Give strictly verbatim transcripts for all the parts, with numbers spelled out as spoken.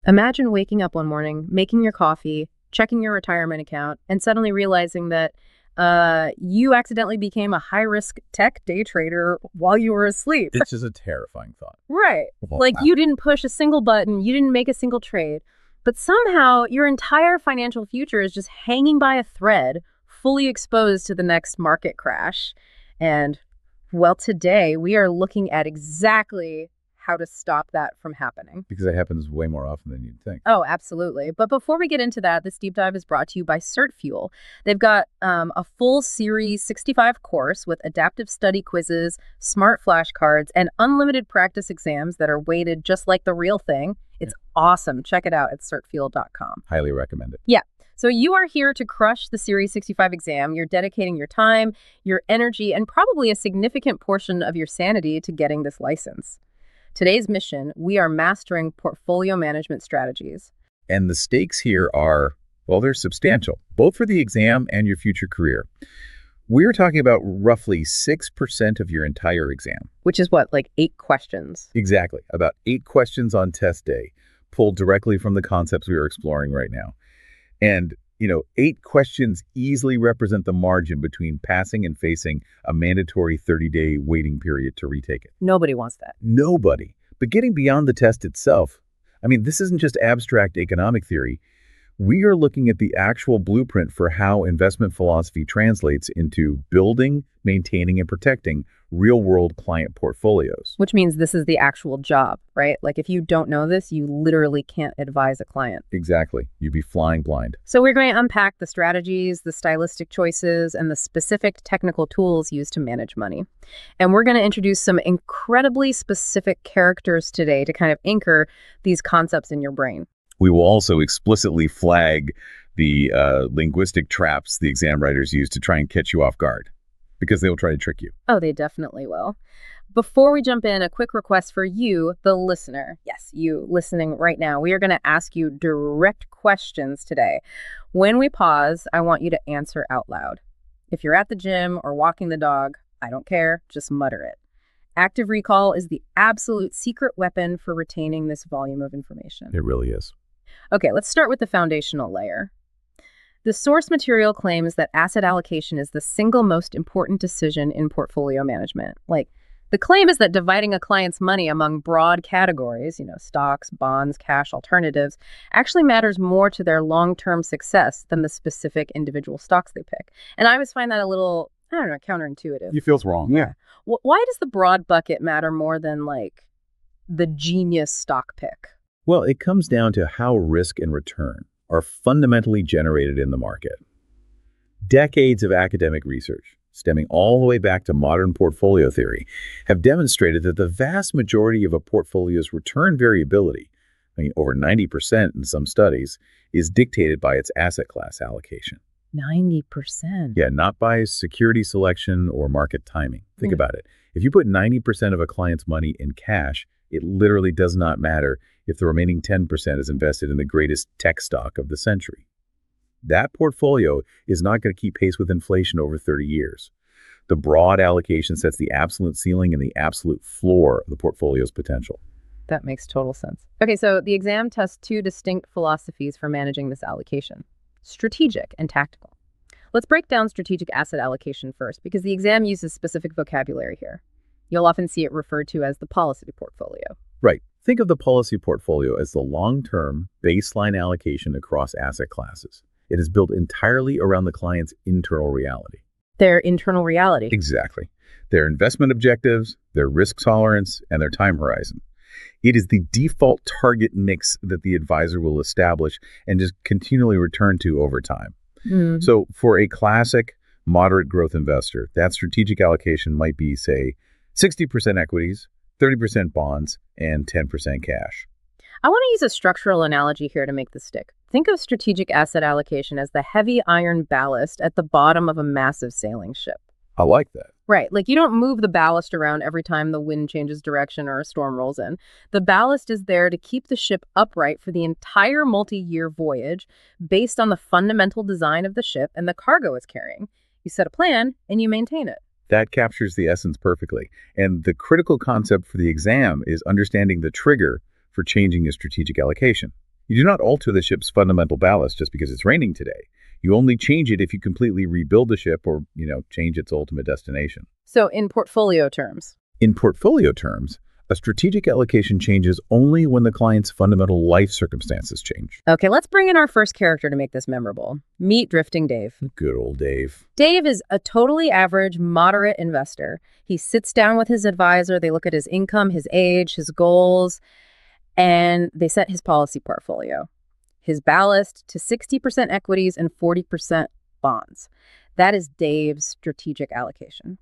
Imagine waking up one morning, making your coffee, checking your retirement account, and suddenly realizing that uh, you accidentally became a high-risk tech day trader while you were asleep. It's just a terrifying thought. Right. Well, Like I- you didn't push a single button, you didn't make a single trade, but somehow your entire financial future is just hanging by a thread, fully exposed to the next market crash. And, well, today we are looking at exactly how to stop that from happening. Because it happens way more often than you'd think. Oh, absolutely. But before we get into that, this deep dive is brought to you by CertFuel. They've got um, a full Series sixty-five course with adaptive study quizzes, smart flashcards, and unlimited practice exams that are weighted just like the real thing. It's awesome. Check it out at cert fuel dot com. Highly recommend it. Yeah. So you are here to crush the Series sixty-five exam. You're dedicating your time, your energy, and probably a significant portion of your sanity to getting this license. Today's mission, we are mastering portfolio management strategies. And the stakes here are, well, they're substantial, both for the exam and your future career. We're talking about roughly six percent of your entire exam. Which is what, like eight questions? Exactly. About eight questions on test day, pulled directly from the concepts we are exploring right now. And, you know, eight questions easily represent the margin between passing and facing a mandatory thirty-day waiting period to retake it. Nobody wants that. Nobody. But getting beyond the test itself, I mean, this isn't just abstract economic theory. We are looking at the actual blueprint for how investment philosophy translates into building, maintaining, and protecting real-world client portfolios. Which means this is the actual job, right? Like if you don't know this, you literally can't advise a client. Exactly. You'd be flying blind. So we're going to unpack the strategies, the stylistic choices, and the specific technical tools used to manage money. And we're going to introduce some incredibly specific characters today to kind of anchor these concepts in your brain. We will also explicitly flag the uh, linguistic traps the exam writers use to try and catch you off guard, because they will try to trick you. Oh, they definitely will. Before we jump in, a quick request for you, the listener. Yes, you listening right now. We are going to ask you direct questions today. When we pause, I want you to answer out loud. If you're at the gym or walking the dog, I don't care, just mutter it. Active recall is the absolute secret weapon for retaining this volume of information. It really is. Okay, let's start with the foundational layer. The source material claims that asset allocation is the single most important decision in portfolio management. Like, the claim is that dividing a client's money among broad categories, you know, stocks, bonds, cash, alternatives, actually matters more to their long-term success than the specific individual stocks they pick. And I always find that a little, I don't know, counterintuitive. You feels wrong. Yeah. Wh- Why does the broad bucket matter more than, like, the genius stock pick? Well, it comes down to how risk and return are fundamentally generated in the market. Decades of academic research, stemming all the way back to modern portfolio theory, have demonstrated that the vast majority of a portfolio's return variability, I mean, over ninety percent in some studies, is dictated by its asset class allocation. ninety percent. Yeah, not by security selection or market timing. Think Yeah. about it. If you put ninety percent of a client's money in cash, it literally does not matter if the remaining ten percent is invested in the greatest tech stock of the century. That portfolio is not going to keep pace with inflation over thirty years. The broad allocation sets the absolute ceiling and the absolute floor of the portfolio's potential. That makes total sense. Okay, so the exam tests two distinct philosophies for managing this allocation: strategic and tactical. Let's break down strategic asset allocation first, because the exam uses specific vocabulary here. You'll often see it referred to as the policy portfolio. Right. Think of the policy portfolio as the long-term baseline allocation across asset classes. It is built entirely around the client's internal reality. Their internal reality. Exactly. Their investment objectives, their risk tolerance, and their time horizon. It is the default target mix that the advisor will establish and just continually return to over time. Mm. So for a classic moderate growth investor, that strategic allocation might be, say, sixty percent equities, thirty percent bonds, and ten percent cash. I want to use a structural analogy here to make this stick. Think of strategic asset allocation as the heavy iron ballast at the bottom of a massive sailing ship. I like that. Right. Like you don't move the ballast around every time the wind changes direction or a storm rolls in. The ballast is there to keep the ship upright for the entire multi-year voyage based on the fundamental design of the ship and the cargo it's carrying. You set a plan and you maintain it. That captures the essence perfectly. And the critical concept for the exam is understanding the trigger for changing your strategic allocation. You do not alter the ship's fundamental ballast just because it's raining today. You only change it if you completely rebuild the ship or, you know, change its ultimate destination. So in portfolio terms. In portfolio terms, a strategic allocation changes only when the client's fundamental life circumstances change. Okay, let's bring in our first character to make this memorable. Meet Drifting Dave. Good old Dave. Dave is a totally average, moderate investor. He sits down with his advisor. They look at his income, his age, his goals, and they set his policy portfolio. His ballast to sixty percent equities and forty percent bonds. That is Dave's strategic allocation.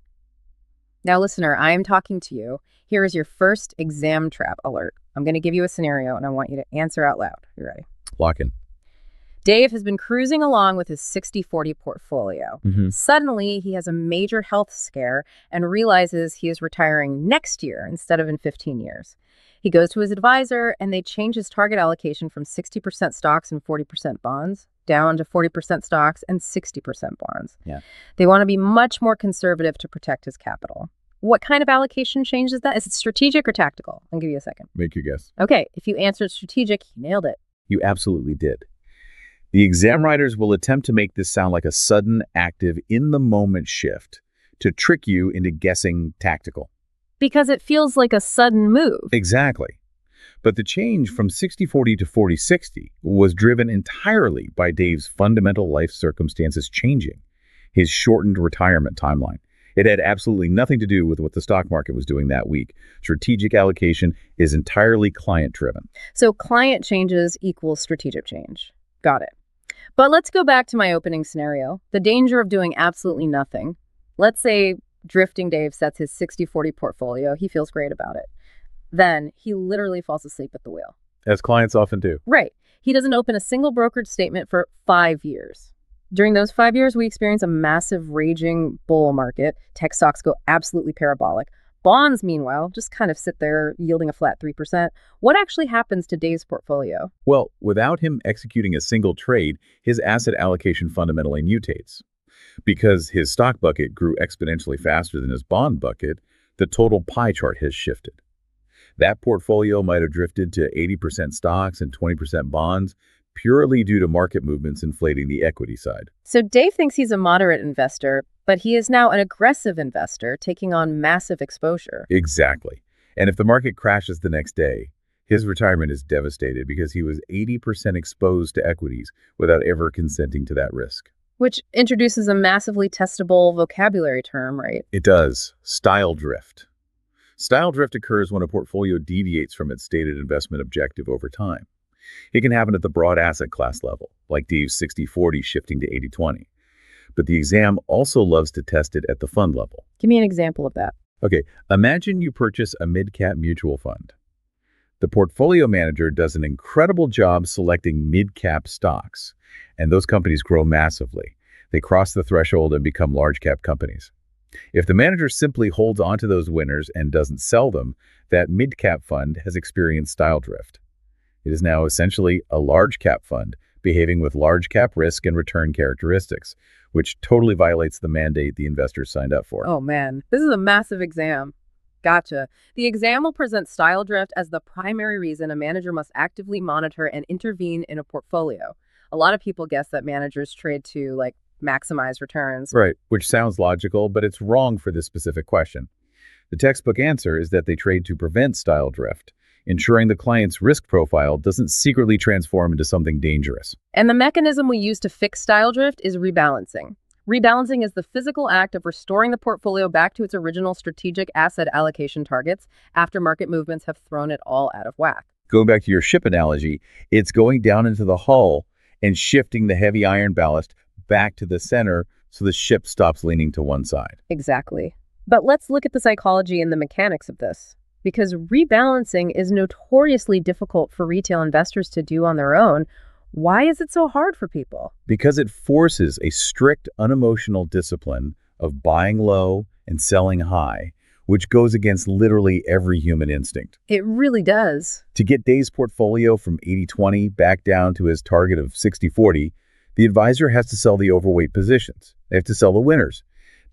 Now, listener, I am talking to you. Here is your first exam trap alert. I'm going to give you a scenario, and I want you to answer out loud. You ready? Lock in. Dave has been cruising along with his sixty forty portfolio. Mm-hmm. Suddenly, he has a major health scare and realizes he is retiring next year instead of in fifteen years. He goes to his advisor, and they change his target allocation from sixty percent stocks and forty percent bonds down to forty percent stocks and sixty percent bonds. Yeah. They want to be much more conservative to protect his capital. What kind of allocation change is that? Is it strategic or tactical? I'll give you a second. Make your guess. Okay, if you answered strategic, you nailed it. You absolutely did. The exam writers will attempt to make this sound like a sudden, active, in-the-moment shift to trick you into guessing tactical. Because it feels like a sudden move. Exactly. But the change from sixty forty to forty sixty was driven entirely by Dave's fundamental life circumstances changing, his shortened retirement timeline. It had absolutely nothing to do with what the stock market was doing that week. Strategic allocation is entirely client-driven. So client changes equals strategic change. Got it. But let's go back to my opening scenario. The danger of doing absolutely nothing. Let's say Drifting Dave sets his sixty forty portfolio. He feels great about it. Then he literally falls asleep at the wheel. As clients often do. Right. He doesn't open a single brokered statement for five years. During those five years, we experience a massive raging bull market. Tech stocks go absolutely parabolic. Bonds, meanwhile, just kind of sit there yielding a flat three percent. What actually happens to Dave's portfolio? Well, without him executing a single trade, his asset allocation fundamentally mutates. Because his stock bucket grew exponentially faster than his bond bucket, the total pie chart has shifted. That portfolio might have drifted to eighty percent stocks and twenty percent bonds, purely due to market movements inflating the equity side. So Dave thinks he's a moderate investor, but he is now an aggressive investor taking on massive exposure. Exactly. And if the market crashes the next day, his retirement is devastated because he was eighty percent exposed to equities without ever consenting to that risk. Which introduces a massively testable vocabulary term, right? It does. Style drift. Style drift occurs when a portfolio deviates from its stated investment objective over time. It can happen at the broad asset class level, like Dave's sixty forty shifting to eighty twenty. But the exam also loves to test it at the fund level. Give me an example of that. Okay, imagine you purchase a mid-cap mutual fund. The portfolio manager does an incredible job selecting mid-cap stocks, and those companies grow massively. They cross the threshold and become large-cap companies. If the manager simply holds onto those winners and doesn't sell them, that mid-cap fund has experienced style drift. It is now essentially a large-cap fund behaving with large-cap risk and return characteristics, which totally violates the mandate the investors signed up for. Oh man, this is a massive exam. Gotcha. The exam will present style drift as the primary reason a manager must actively monitor and intervene in a portfolio. A lot of people guess that managers trade to, like, maximize returns. Right, which sounds logical, but it's wrong for this specific question. The textbook answer is that they trade to prevent style drift, ensuring the client's risk profile doesn't secretly transform into something dangerous. And the mechanism we use to fix style drift is rebalancing. Rebalancing is the physical act of restoring the portfolio back to its original strategic asset allocation targets after market movements have thrown it all out of whack. Going back to your ship analogy, it's going down into the hull and shifting the heavy iron ballast back to the center so the ship stops leaning to one side. Exactly. But let's look at the psychology and the mechanics of this. Because rebalancing is notoriously difficult for retail investors to do on their own. Why is it so hard for people? Because it forces a strict, unemotional discipline of buying low and selling high, which goes against literally every human instinct. It really does. To get Dave's portfolio from eighty twenty back down to his target of sixty forty, the advisor has to sell the overweight positions. They have to sell the winners.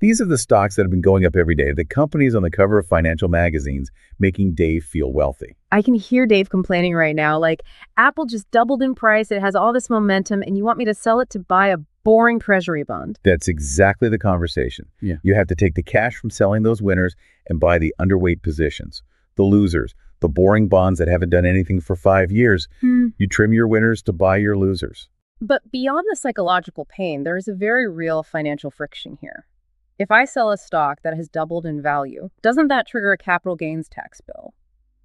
These are the stocks that have been going up every day, the companies on the cover of financial magazines making Dave feel wealthy. I can hear Dave complaining right now, like, Apple just doubled in price, it has all this momentum, and you want me to sell it to buy a boring treasury bond. That's exactly the conversation. Yeah. You have to take the cash from selling those winners and buy the underweight positions, the losers, the boring bonds that haven't done anything for five years. Hmm. You trim your winners to buy your losers. But beyond the psychological pain, there is a very real financial friction here. If I sell a stock that has doubled in value, doesn't that trigger a capital gains tax bill?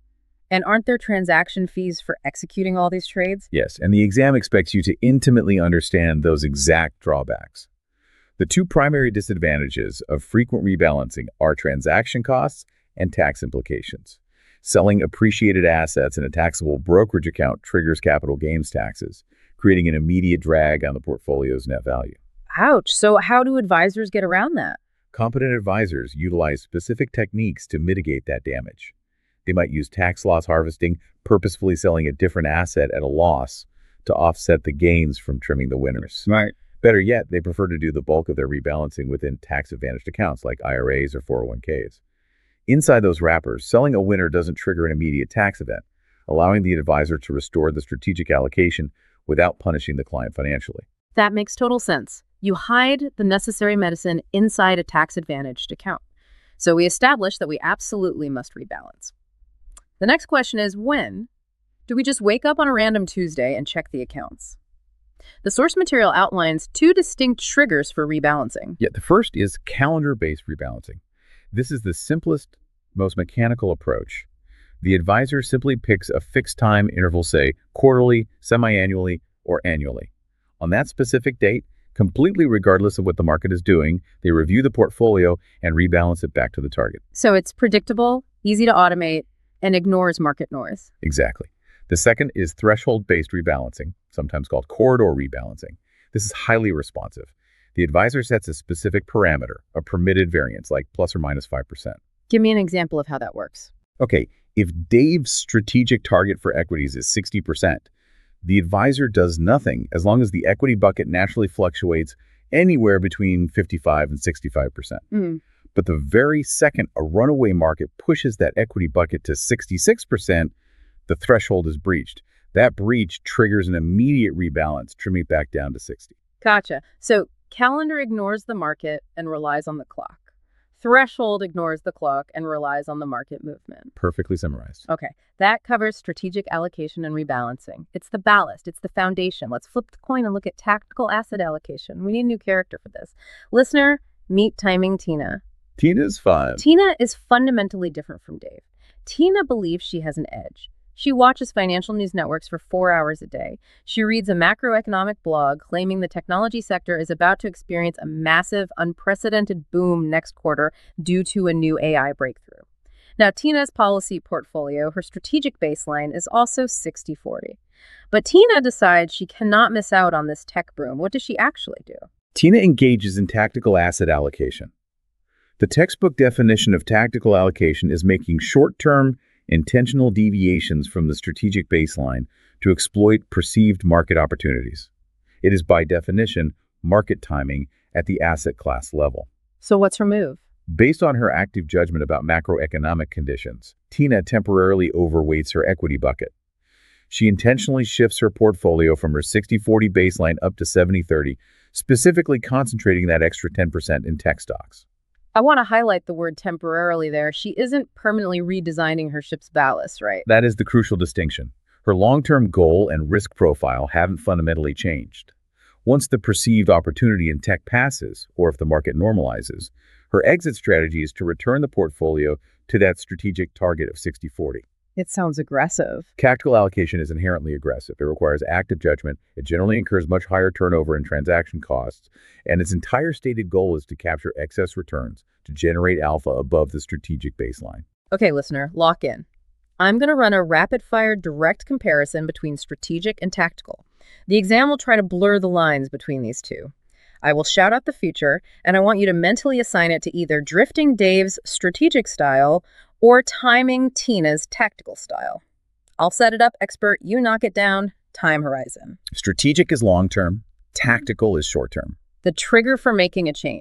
And aren't there transaction fees for executing all these trades? Yes, and the exam expects you to intimately understand those exact drawbacks. The two primary disadvantages of frequent rebalancing are transaction costs and tax implications. Selling appreciated assets in a taxable brokerage account triggers capital gains taxes, creating an immediate drag on the portfolio's net value. Ouch. So how do advisors get around that? Competent advisors utilize specific techniques to mitigate that damage. They might use tax loss harvesting, purposefully selling a different asset at a loss to offset the gains from trimming the winners. Right. Better yet, they prefer to do the bulk of their rebalancing within tax-advantaged accounts like I R As or four oh one Ks. Inside those wrappers, selling a winner doesn't trigger an immediate tax event, allowing the advisor to restore the strategic allocation without punishing the client financially. That makes total sense. You hide the necessary medicine inside a tax-advantaged account. So we established that we absolutely must rebalance. The next question is, when? Do we just wake up on a random Tuesday and check the accounts? The source material outlines two distinct triggers for rebalancing. Yeah, the first is calendar-based rebalancing. This is the simplest, most mechanical approach. The advisor simply picks a fixed time interval, say quarterly, semi-annually, or annually. On that specific date, completely regardless of what the market is doing, they review the portfolio and rebalance it back to the target. So it's predictable, easy to automate, and ignores market noise. Exactly. The second is threshold-based rebalancing, sometimes called corridor rebalancing. This is highly responsive. The advisor sets a specific parameter, a permitted variance, like plus or minus five percent. Give me an example of how that works. Okay, if Dave's strategic target for equities is sixty percent, the advisor does nothing as long as the equity bucket naturally fluctuates anywhere between fifty-five and sixty-five percent. Mm. But the very second a runaway market pushes that equity bucket to sixty-six percent, the threshold is breached. That breach triggers an immediate rebalance, trimming it back down to sixty. Gotcha. So calendar ignores the market and relies on the clock. Threshold ignores the clock and relies on the market movement. Perfectly summarized. Okay, that covers strategic allocation and rebalancing. It's the ballast, it's the foundation. Let's flip the coin and look at tactical asset allocation. We need a new character for this. Listener, meet Timing Tina. Tina's fun. Tina is fundamentally different from Dave. Tina believes she has an edge. She watches financial news networks for four hours a day. She reads a macroeconomic blog claiming the technology sector is about to experience a massive, unprecedented boom next quarter due to a new A I breakthrough. Now, Tina's policy portfolio, her strategic baseline, is also sixty forty. But Tina decides she cannot miss out on this tech boom. What does she actually do? Tina engages in tactical asset allocation. The textbook definition of tactical allocation is making short-term, intentional deviations from the strategic baseline to exploit perceived market opportunities. It is, by definition, market timing at the asset class level. So what's her move? Based on her active judgment about macroeconomic conditions, Tina temporarily overweights her equity bucket. She intentionally shifts her portfolio from her sixty forty baseline up to seventy thirty, specifically concentrating that extra ten percent in tech stocks. I want to highlight the word temporarily there. She isn't permanently redesigning her ship's ballast, right? That is the crucial distinction. Her long-term goal and risk profile haven't fundamentally changed. Once the perceived opportunity in tech passes, or if the market normalizes, her exit strategy is to return the portfolio to that strategic target of sixty forty. It sounds aggressive. Tactical allocation is inherently aggressive. It requires active judgment. It generally incurs much higher turnover and transaction costs, and its entire stated goal is to capture excess returns to generate alpha above the strategic baseline. Okay, listener, lock in. I'm going to run a rapid-fire direct comparison between strategic and tactical. The exam will try to blur the lines between these two. I will shout out the feature, and I want you to mentally assign it to either Drifting Dave's strategic style or Timing Tina's tactical style. I'll set it up, expert. You knock it down. Time horizon. Strategic is long-term. Tactical is short-term. The trigger for making a change.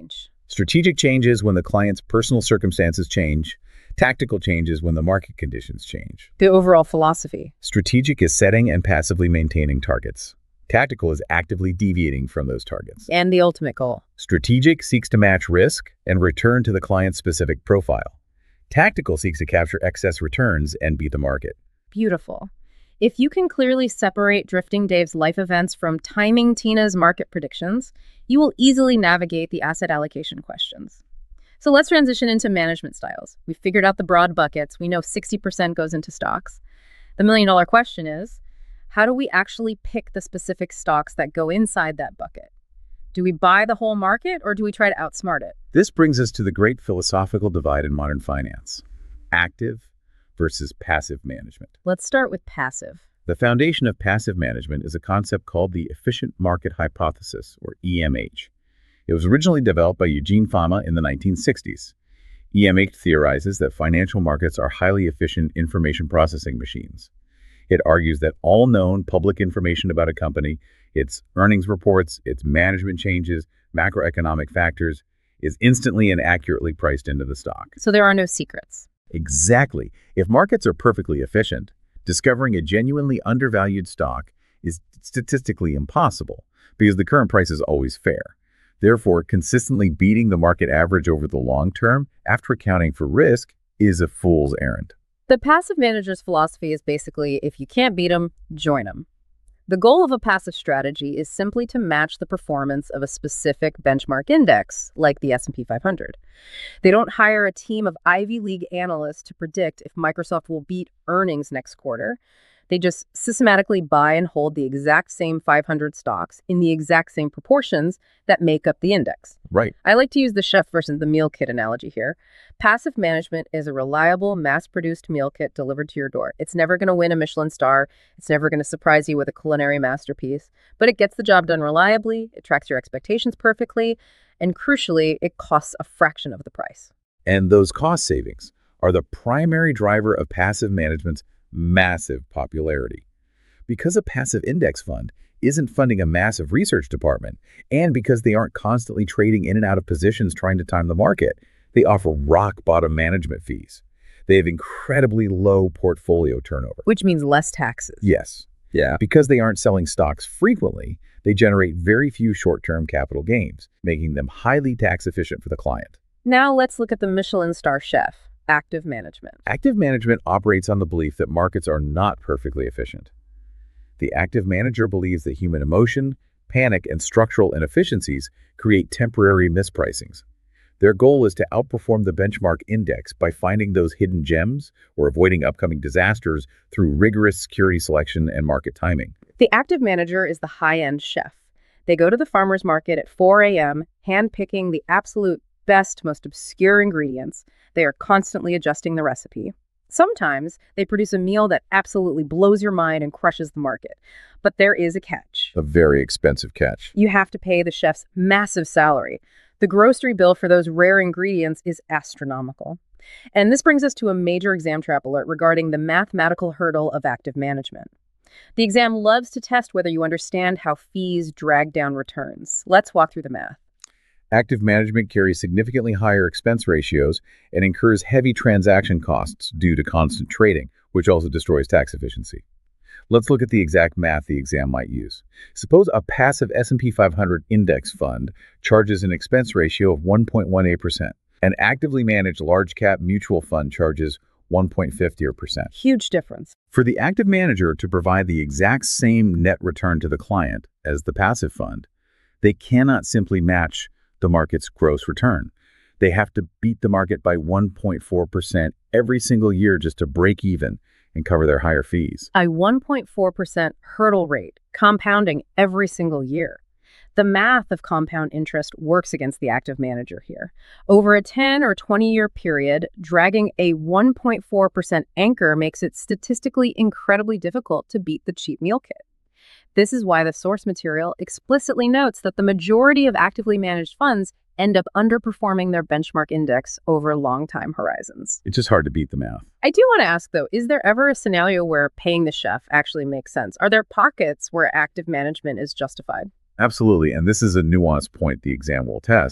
Strategic changes when the client's personal circumstances change. Tactical changes when the market conditions change. The overall philosophy. Strategic is setting and passively maintaining targets. Tactical is actively deviating from those targets. And the ultimate goal. Strategic seeks to match risk and return to the client's specific profile. Tactical seeks to capture excess returns and beat the market. Beautiful. If you can clearly separate Drifting Dave's life events from timing Tina's market predictions, you will easily navigate the asset allocation questions. So let's transition into management styles. We've figured out the broad buckets. We know sixty percent goes into stocks. The million dollar question is, how do we actually pick the specific stocks that go inside that bucket? Do we buy the whole market or do we try to outsmart it? This brings us to the great philosophical divide in modern finance: active versus passive management. Let's start with passive. The foundation of passive management is a concept called the efficient market hypothesis, or E M H. It was originally developed by Eugene Fama in the nineteen sixties. E M H theorizes that financial markets are highly efficient information processing machines. It argues that all known public information about a company, its earnings reports, its management changes, macroeconomic factors, is instantly and accurately priced into the stock. So there are no secrets. Exactly. If markets are perfectly efficient, discovering a genuinely undervalued stock is statistically impossible because the current price is always fair. Therefore, consistently beating the market average over the long term, after accounting for risk, is a fool's errand. The passive manager's philosophy is basically, if you can't beat them, join them. The goal of a passive strategy is simply to match the performance of a specific benchmark index, like the S and P five hundred. They don't hire a team of Ivy League analysts to predict if Microsoft will beat earnings next quarter. They just systematically buy and hold the exact same five hundred stocks in the exact same proportions that make up the index. Right. I like to use the chef versus the meal kit analogy here. Passive management is a reliable, mass-produced meal kit delivered to your door. It's never going to win a Michelin star. It's never going to surprise you with a culinary masterpiece. But it gets the job done reliably, it tracks your expectations perfectly, and crucially, it costs a fraction of the price. And those cost savings are the primary driver of passive management's massive popularity. Because a passive index fund isn't funding a massive research department, and because they aren't constantly trading in and out of positions trying to time the market, they offer rock-bottom management fees. They have incredibly low portfolio turnover. Which means less taxes. Yes. Yeah. Because they aren't selling stocks frequently, they generate very few short-term capital gains, making them highly tax-efficient for the client. Now let's look at the Michelin star chef, active management. Active management operates on the belief that markets are not perfectly efficient. The active manager believes that human emotion, panic, and structural inefficiencies create temporary mispricings. Their goal is to outperform the benchmark index by finding those hidden gems or avoiding upcoming disasters through rigorous security selection and market timing. The active manager is the high-end chef. They go to the farmer's market at four a m, hand-picking the absolute best, most obscure ingredients. They are constantly adjusting the recipe. Sometimes they produce a meal that absolutely blows your mind and crushes the market. But there is a catch. A very expensive catch. You have to pay the chef's massive salary. The grocery bill for those rare ingredients is astronomical. And this brings us to a major exam trap alert regarding the mathematical hurdle of active management. The exam loves to test whether you understand how fees drag down returns. Let's walk through the math. Active management carries significantly higher expense ratios and incurs heavy transaction costs due to constant trading, which also destroys tax efficiency. Let's look at the exact math the exam might use. Suppose a passive S and P five hundred index fund charges an expense ratio of one point one eight percent. An actively managed large-cap mutual fund charges one point five zero percent. Huge difference. For the active manager to provide the exact same net return to the client as the passive fund, they cannot simply match the market's gross return. They have to beat the market by one point four percent every single year just to break even and cover their higher fees. A one point four percent hurdle rate, compounding every single year. The math of compound interest works against the active manager here. Over a ten or twenty year period, dragging a one point four percent anchor makes it statistically incredibly difficult to beat the cheap meal kit. This is why the source material explicitly notes that the majority of actively managed funds end up underperforming their benchmark index over long time horizons. It's just hard to beat the math. I do want to ask, though, is there ever a scenario where paying the chef actually makes sense? Are there pockets where active management is justified? Absolutely, and this is a nuanced point the exam will test.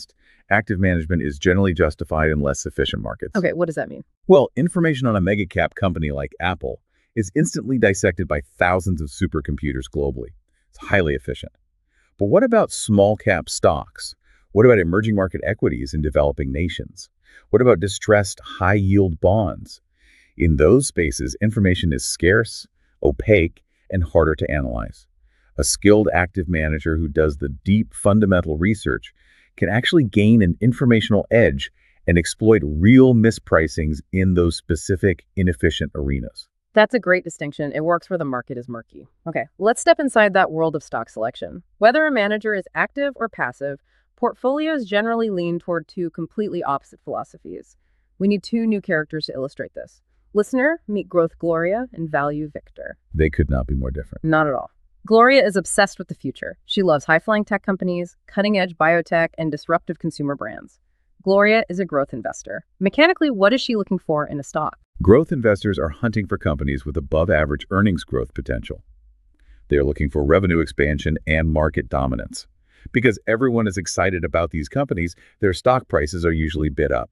active management is generally justified in less efficient markets. Okay, what does that mean? Well, information on a mega cap company like Apple is instantly dissected by thousands of supercomputers globally. It's highly efficient. But what about small cap stocks? What about emerging market equities in developing nations? What about distressed high yield bonds? In those spaces, information is scarce, opaque, and harder to analyze. A skilled active manager who does the deep fundamental research can actually gain an informational edge and exploit real mispricings in those specific inefficient arenas. That's a great distinction. It works where the market is murky. Okay, let's step inside that world of stock selection. Whether a manager is active or passive, portfolios generally lean toward two completely opposite philosophies. We need two new characters to illustrate this. Listener, meet Growth Gloria and Value Victor. They could not be more different. Not at all. Gloria is obsessed with the future. She loves high-flying tech companies, cutting-edge biotech, and disruptive consumer brands. Gloria is a growth investor. Mechanically, what is she looking for in a stock? Growth investors are hunting for companies with above-average earnings growth potential. They are looking for revenue expansion and market dominance. Because everyone is excited about these companies, their stock prices are usually bid up.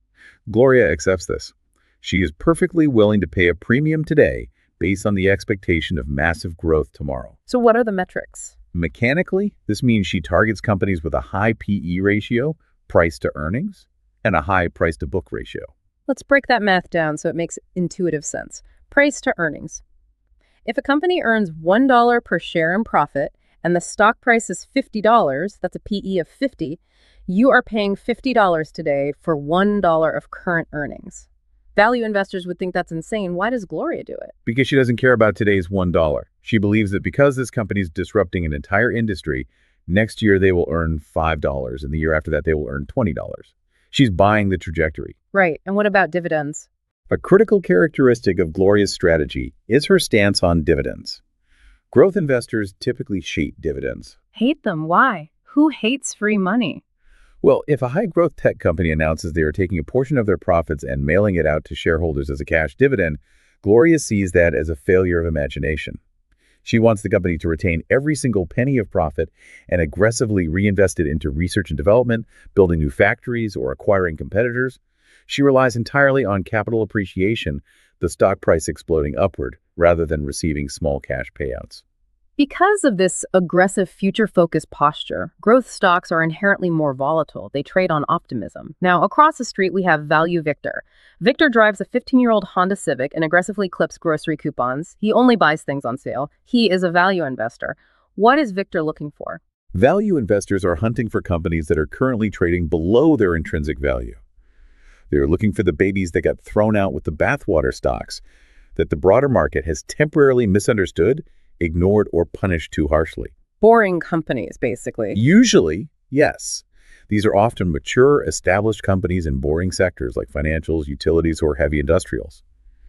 Gloria accepts this. She is perfectly willing to pay a premium today based on the expectation of massive growth tomorrow. So what are the metrics? Mechanically, this means she targets companies with a high P E ratio, price to earnings, and a high price to book ratio. Let's break that math down so it makes intuitive sense. Price to earnings. If a company earns one dollar per share in profit and the stock price is fifty dollars, that's a P E of fifty, you are paying fifty dollars today for one dollar of current earnings. Value investors would think that's insane. Why does Gloria do it? Because she doesn't care about today's one dollar. She believes that because this company is disrupting an entire industry, next year they will earn five dollars, and the year after that they will earn twenty dollars. She's buying the trajectory. Right. And what about dividends? A critical characteristic of Gloria's strategy is her stance on dividends. Growth investors typically hate dividends. Hate them? Why? Who hates free money? Well, if a high-growth tech company announces they are taking a portion of their profits and mailing it out to shareholders as a cash dividend, Gloria sees that as a failure of imagination. She wants the company to retain every single penny of profit and aggressively reinvest it into research and development, building new factories, or acquiring competitors. She relies entirely on capital appreciation, the stock price exploding upward, rather than receiving small cash payouts. Because of this aggressive future-focused posture, growth stocks are inherently more volatile. They trade on optimism. Now, across the street, we have Value Victor. Victor drives a fifteen-year-old Honda Civic and aggressively clips grocery coupons. He only buys things on sale. He is a value investor. What is Victor looking for? Value investors are hunting for companies that are currently trading below their intrinsic value. They are looking for the babies that got thrown out with the bathwater stocks that the broader market has temporarily misunderstood, ignored, or punished too harshly. Boring companies, basically. Usually, yes. These are often mature, established companies in boring sectors like financials, utilities, or heavy industrials.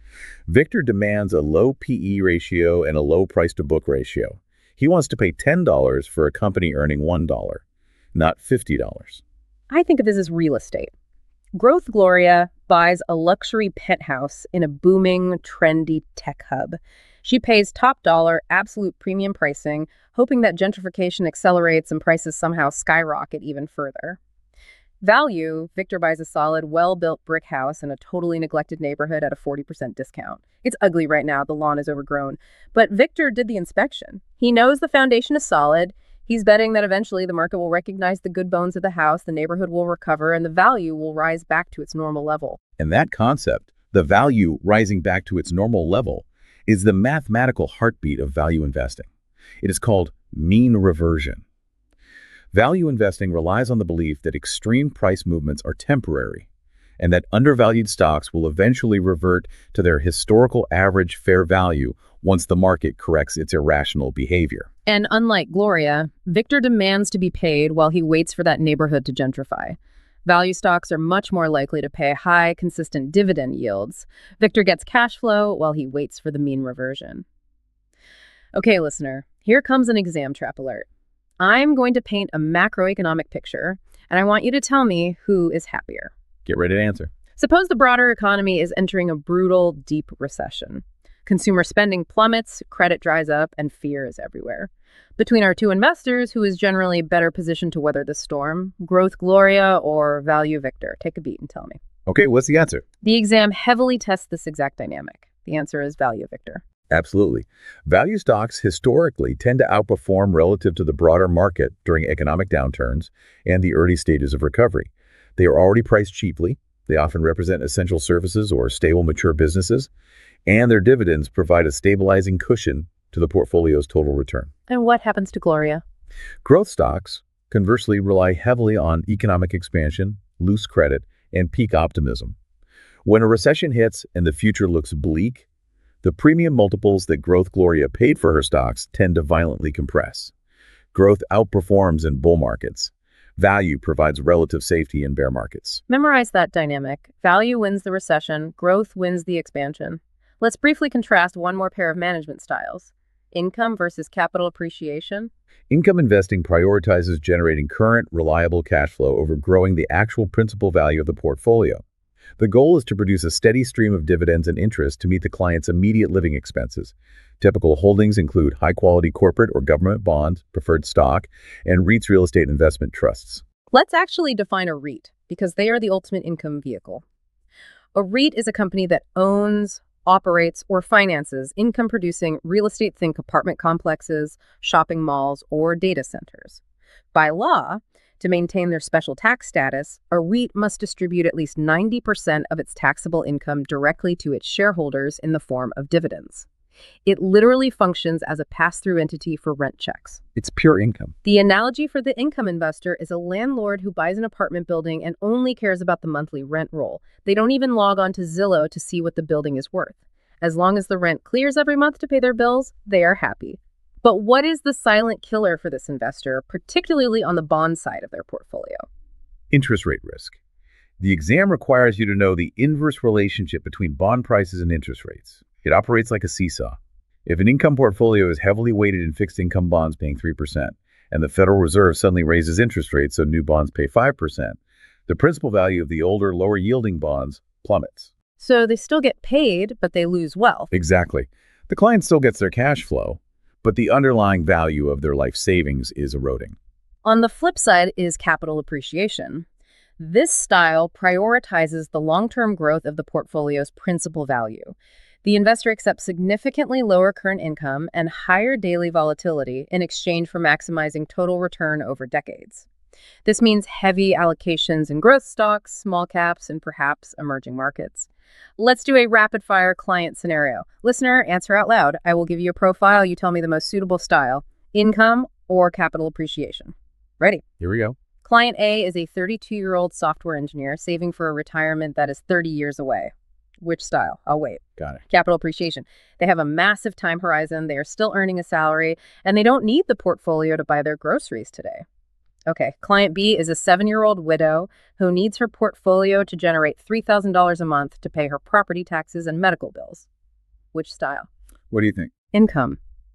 Victor demands a low P E ratio and a low price-to-book ratio. He wants to pay ten dollars for a company earning one dollar, not fifty dollars. I think of this as real estate. Growth Gloria buys a luxury penthouse in a booming, trendy tech hub. She pays top dollar, absolute premium pricing, hoping that gentrification accelerates and prices somehow skyrocket even further. Value, Victor buys a solid, well-built brick house in a totally neglected neighborhood at a forty percent discount. It's ugly right now, the lawn is overgrown. But Victor did the inspection. He knows the foundation is solid. He's betting that eventually the market will recognize the good bones of the house, the neighborhood will recover, and the value will rise back to its normal level. And that concept, the value rising back to its normal level, is the mathematical heartbeat of value investing. It is called mean reversion. Value investing relies on the belief that extreme price movements are temporary and that undervalued stocks will eventually revert to their historical average fair value once the market corrects its irrational behavior. And unlike Gloria, Victor demands to be paid while he waits for that neighborhood to gentrify. Value stocks are much more likely to pay high, consistent dividend yields. Victor gets cash flow while he waits for the mean reversion. Okay, listener, here comes an exam trap alert. I'm going to paint a macroeconomic picture, and I want you to tell me who is happier. Get ready to answer. Suppose the broader economy is entering a brutal, deep recession. Consumer spending plummets, credit dries up, and fear is everywhere. Between our two investors, who is generally better positioned to weather the storm, Growth Gloria or Value Victor? Take a beat and tell me. Okay, what's the answer? The exam heavily tests this exact dynamic. The answer is Value Victor. Absolutely. Value stocks historically tend to outperform relative to the broader market during economic downturns and the early stages of recovery. They are already priced cheaply. They often represent essential services or stable, mature businesses, and their dividends provide a stabilizing cushion to the portfolio's total return. And what happens to Gloria? Growth stocks, conversely, rely heavily on economic expansion, loose credit, and peak optimism. When a recession hits and the future looks bleak, the premium multiples that Growth Gloria paid for her stocks tend to violently compress. Growth outperforms in bull markets. Value provides relative safety in bear markets. Memorize that dynamic. Value wins the recession, growth wins the expansion. Let's briefly contrast one more pair of management styles. Income versus capital appreciation. Income investing prioritizes generating current, reliable cash flow over growing the actual principal value of the portfolio. The goal is to produce a steady stream of dividends and interest to meet the client's immediate living expenses. Typical holdings include high-quality corporate or government bonds, preferred stock, and REITs real estate investment trusts. Let's actually define a REIT, because they are the ultimate income vehicle. A REIT is a company that owns, operates, or finances income-producing real estate. Think apartment complexes, shopping malls, or data centers. By law, to maintain their special tax status, a REIT must distribute at least ninety percent of its taxable income directly to its shareholders in the form of dividends. It literally functions as a pass-through entity for rent checks. It's pure income. The analogy for the income investor is a landlord who buys an apartment building and only cares about the monthly rent roll. They don't even log on to Zillow to see what the building is worth. As long as the rent clears every month to pay their bills, they are happy. But what is the silent killer for this investor, particularly on the bond side of their portfolio? Interest rate risk. The exam requires you to know the inverse relationship between bond prices and interest rates. It operates like a seesaw. If an income portfolio is heavily weighted in fixed income bonds paying three percent, and the Federal Reserve suddenly raises interest rates so new bonds pay five percent, the principal value of the older, lower-yielding bonds plummets. So they still get paid, but they lose wealth. Exactly. The client still gets their cash flow, but the underlying value of their life savings is eroding. On the flip side is capital appreciation. This style prioritizes the long-term growth of the portfolio's principal value. The investor accepts significantly lower current income and higher daily volatility in exchange for maximizing total return over decades. This means heavy allocations in growth stocks, small caps, and perhaps emerging markets. Let's do a rapid-fire client scenario. Listener, answer out loud. I will give you a profile. You tell me the most suitable style, income or capital appreciation. Ready? Here we go. Client A is a thirty-two-year-old software engineer saving for a retirement that is thirty years away. Which style? I'll wait. Got it. Capital appreciation. They have a massive time horizon. They are still earning a salary, and they don't need the portfolio to buy their groceries today. Okay, client B is a seven-year-old widow who needs her portfolio to generate three thousand dollars a month to pay her property taxes and medical bills. Which style? What do you think? Income.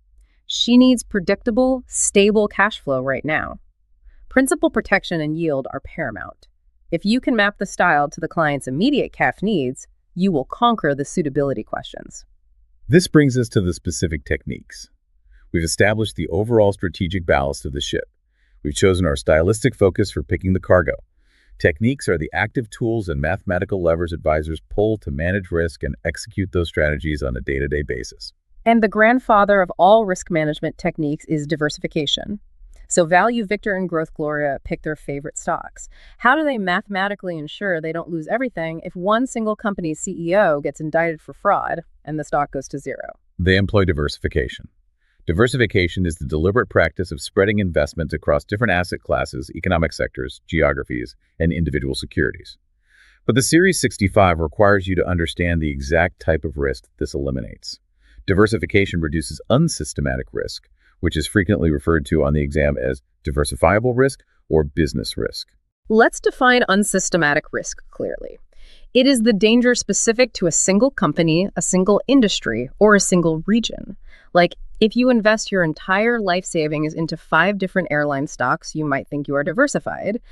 She needs predictable, stable cash flow right now. Principal protection and yield are paramount. If you can map the style to the client's immediate cash needs, you will conquer the suitability questions. This brings us to the specific techniques. We've established the overall strategic ballast of the ship. We've chosen our stylistic focus for picking the cargo. Techniques are the active tools and mathematical levers advisors pull to manage risk and execute those strategies on a day-to-day basis. And the grandfather of all risk management techniques is diversification. So Value Victor and Growth Gloria pick their favorite stocks. How do they mathematically ensure they don't lose everything if one single company's C E O gets indicted for fraud and the stock goes to zero? They employ diversification. Diversification is the deliberate practice of spreading investments across different asset classes, economic sectors, geographies, and individual securities. But the Series sixty-five requires you to understand the exact type of risk this eliminates. Diversification reduces unsystematic risk, which is frequently referred to on the exam as diversifiable risk or business risk. Let's define unsystematic risk clearly. It is the danger specific to a single company, a single industry, or a single region. Like, if you invest your entire life savings into five different airline stocks, you might think you are diversified.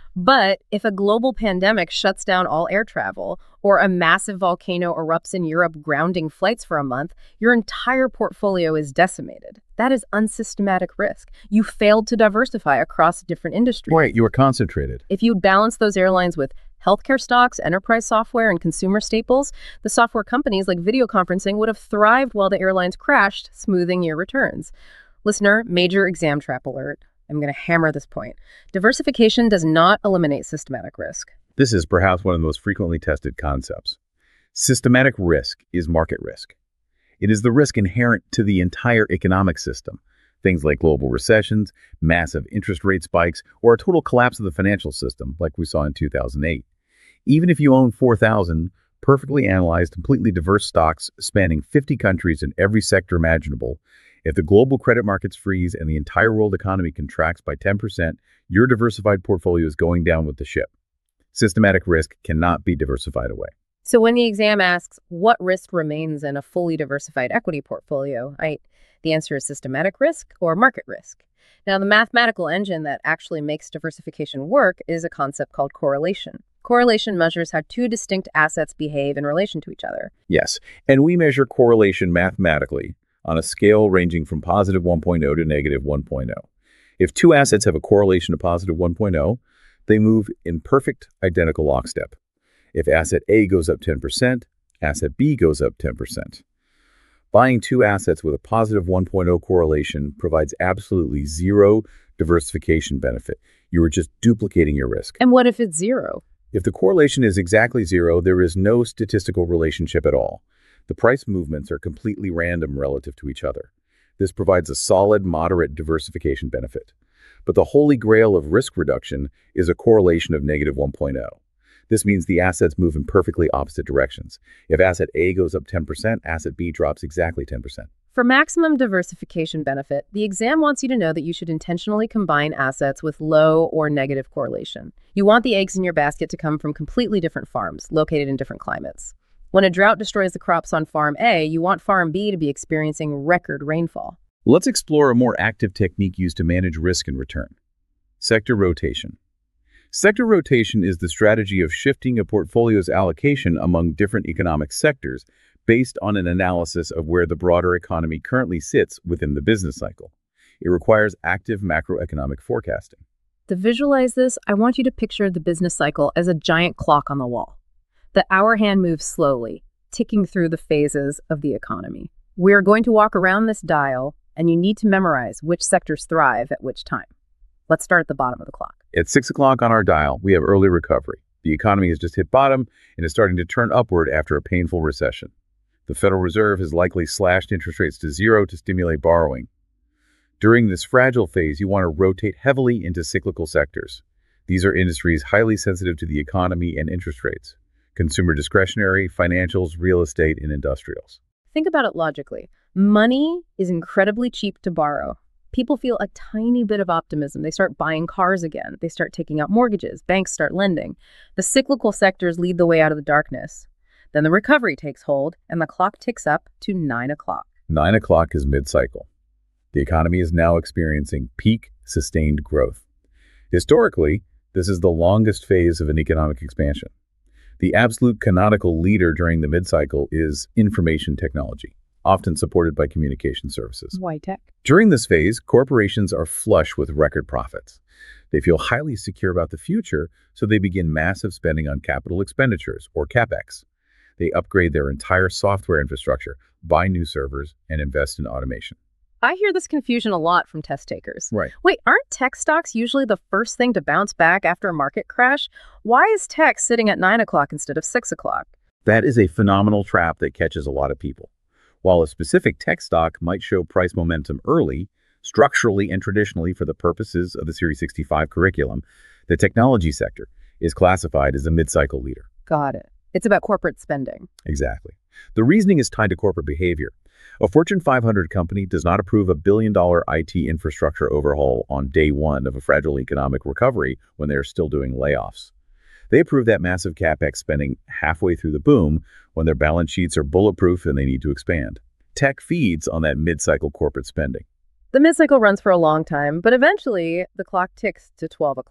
But if a global pandemic shuts down all air travel, or a massive volcano erupts in Europe, grounding flights for a month, your entire portfolio is decimated. That is unsystematic risk. You failed to diversify across different industries. Right, you were concentrated. If you'd balanced those airlines with healthcare stocks, enterprise software, and consumer staples, the software companies like video conferencing would have thrived while the airlines crashed, smoothing your returns. Listener, major exam trap alert. I'm going to hammer this point. Diversification does not eliminate systematic risk. This is perhaps one of the most frequently tested concepts. Systematic risk is market risk. It is the risk inherent to the entire economic system. Things like global recessions, massive interest rate spikes, or a total collapse of the financial system, like we saw in two thousand eight. Even if you own four thousand perfectly analyzed, completely diverse stocks spanning fifty countries in every sector imaginable, if the global credit markets freeze and the entire world economy contracts by ten percent, your diversified portfolio is going down with the ship. Systematic risk cannot be diversified away. So when the exam asks, what risk remains in a fully diversified equity portfolio, I, the answer is systematic risk or market risk. Now, the mathematical engine that actually makes diversification work is a concept called correlation. Correlation measures how two distinct assets behave in relation to each other. Yes, and we measure correlation mathematically on a scale ranging from positive one point zero to negative one point zero. If two assets have a correlation of positive one point zero, they move in perfect identical lockstep. If asset A goes up ten percent, asset B goes up ten percent. Buying two assets with a positive one point zero correlation provides absolutely zero diversification benefit. You are just duplicating your risk. And what if it's zero? If the correlation is exactly zero, there is no statistical relationship at all. The price movements are completely random relative to each other. This provides a solid, moderate diversification benefit. But the holy grail of risk reduction is a correlation of negative one point zero. This means the assets move in perfectly opposite directions. If asset A goes up ten percent, asset B drops exactly ten percent. For maximum diversification benefit, the exam wants you to know that you should intentionally combine assets with low or negative correlation. You want the eggs in your basket to come from completely different farms, located in different climates. When a drought destroys the crops on farm A, you want farm B to be experiencing record rainfall. Let's explore a more active technique used to manage risk and return. Sector rotation. Sector rotation is the strategy of shifting a portfolio's allocation among different economic sectors based on an analysis of where the broader economy currently sits within the business cycle. It requires active macroeconomic forecasting. To visualize this, I want you to picture the business cycle as a giant clock on the wall. The hour hand moves slowly, ticking through the phases of the economy. We are going to walk around this dial, and you need to memorize which sectors thrive at which time. Let's start at the bottom of the clock. At six o'clock on our dial, we have early recovery. The economy has just hit bottom and is starting to turn upward after a painful recession. The Federal Reserve has likely slashed interest rates to zero to stimulate borrowing. During this fragile phase, you want to rotate heavily into cyclical sectors. These are industries highly sensitive to the economy and interest rates: consumer discretionary, financials, real estate, and industrials. Think about it logically. Money is incredibly cheap to borrow. People feel a tiny bit of optimism. They start buying cars again. They start taking out mortgages. Banks start lending. The cyclical sectors lead the way out of the darkness. Then the recovery takes hold, and the clock ticks up to nine o'clock. Nine o'clock is mid-cycle. The economy is now experiencing peak sustained growth. Historically, this is the longest phase of an economic expansion. The absolute canonical leader during the mid-cycle is information technology, often supported by communication services. Why tech? During this phase, corporations are flush with record profits. They feel highly secure about the future, so they begin massive spending on capital expenditures, or CapEx. They upgrade their entire software infrastructure, buy new servers, and invest in automation. I hear this confusion a lot from test takers. Right. Wait, aren't tech stocks usually the first thing to bounce back after a market crash? Why is tech sitting at nine o'clock instead of six o'clock? That is a phenomenal trap that catches a lot of people. While a specific tech stock might show price momentum early, structurally and traditionally for the purposes of the Series sixty-five curriculum, the technology sector is classified as a mid-cycle leader. Got it. It's about corporate spending. Exactly. The reasoning is tied to corporate behavior. A Fortune five hundred company does not approve a billion-dollar I T infrastructure overhaul on day one of a fragile economic recovery when they are still doing layoffs. They approve that massive CapEx spending halfway through the boom when their balance sheets are bulletproof and they need to expand. Tech feeds on that mid-cycle corporate spending. The mid-cycle runs for a long time, but eventually the clock ticks to twelve o'clock.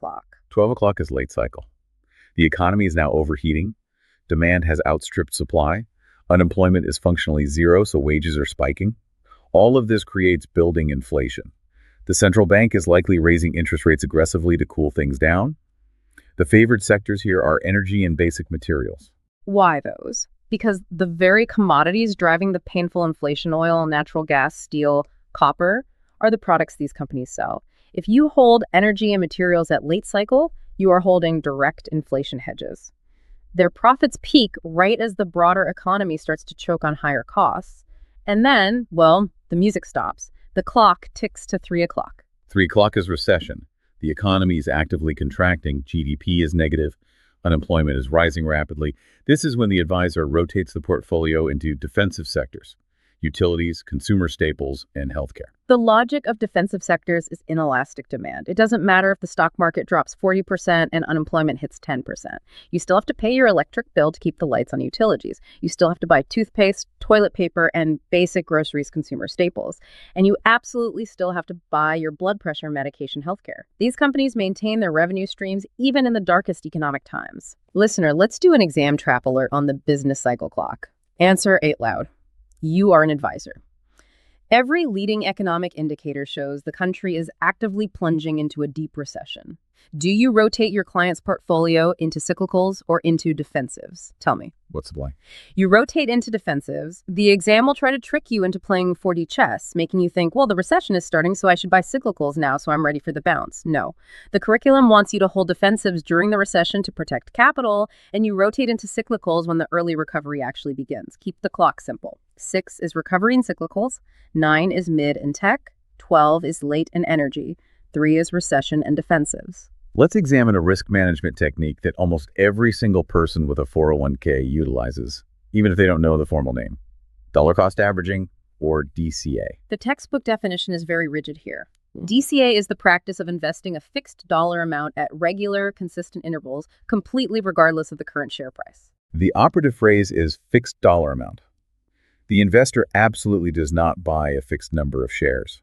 twelve o'clock is late cycle. The economy is now overheating. Demand has outstripped supply. Unemployment is functionally zero, so wages are spiking. All of this creates building inflation. The central bank is likely raising interest rates aggressively to cool things down. The favored sectors here are energy and basic materials. Why those? Because the very commodities driving the painful inflation, oil, natural gas, steel, copper, are the products these companies sell. If you hold energy and materials at late cycle, you are holding direct inflation hedges. Their profits peak right as the broader economy starts to choke on higher costs. And then, well, the music stops. The clock ticks to three o'clock. Three o'clock is recession. The economy is actively contracting. G D P is negative. Unemployment is rising rapidly. This is when the advisor rotates the portfolio into defensive sectors: utilities, consumer staples, and healthcare. The logic of defensive sectors is inelastic demand. It doesn't matter if the stock market drops forty percent and unemployment hits ten percent. You still have to pay your electric bill to keep the lights on utilities. You still have to buy toothpaste, toilet paper, and basic groceries, consumer staples. And you absolutely still have to buy your blood pressure medication healthcare. These companies maintain their revenue streams even in the darkest economic times. Listener, let's do an exam trap alert on the business cycle clock. Answer eight loud. You are an advisor. Every leading economic indicator shows the country is actively plunging into a deep recession. Do you rotate your client's portfolio into cyclicals or into defensives? Tell me. What's the play? You rotate into defensives. The exam will try to trick you into playing four D chess, making you think, well, the recession is starting, so I should buy cyclicals now, so I'm ready for the bounce. No. The curriculum wants you to hold defensives during the recession to protect capital, and you rotate into cyclicals when the early recovery actually begins. Keep the clock simple. Six is recovery in cyclicals. Nine is mid and tech. Twelve is late and energy. Three is recession and defensives. Let's examine a risk management technique that almost every single person with a four oh one k utilizes, even if they don't know the formal name: dollar cost averaging, or D C A. The textbook definition is very rigid here. D C A is the practice of investing a fixed dollar amount at regular, consistent intervals, completely regardless of the current share price. The operative phrase is fixed dollar amount. The investor absolutely does not buy a fixed number of shares.